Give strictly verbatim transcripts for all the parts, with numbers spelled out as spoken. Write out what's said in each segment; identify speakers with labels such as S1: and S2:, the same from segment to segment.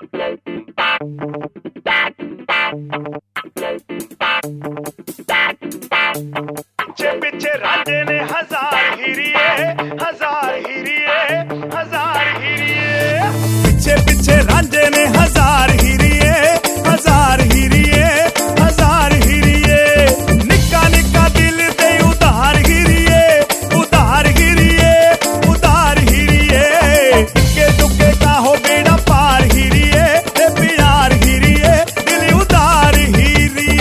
S1: पीछे पीछे रांझे ने हजार हिरिए, हजार हिरिए, हजार हिरिए। पीछे पीछे रांझे ने हजार हिरिए, हजार हिरिए, हजार हिरिए। निक्का निक्का दिल दे उधार हिरिए, उधार हिरिए, उधार हिरिए। इक्के दुक्के का हो बेड़ा पार हिरिए, ते प्यार हिरिए, दिल उधार हिरिए।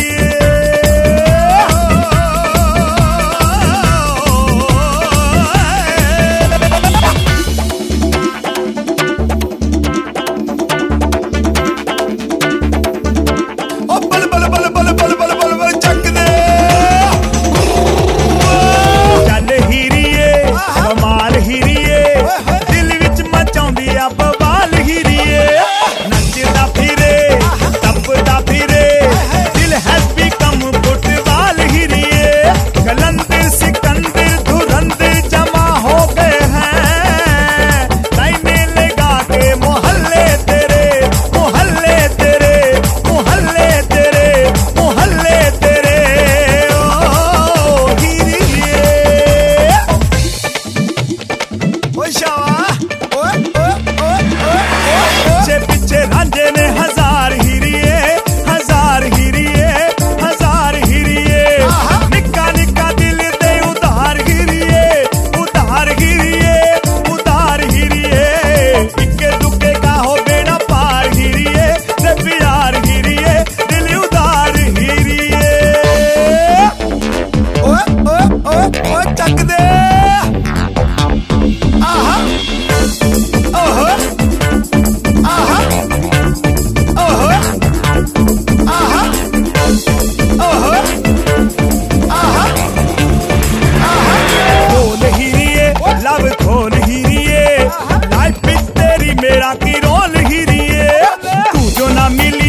S1: मेरा की रोल हिरिए, तू जो ना मिली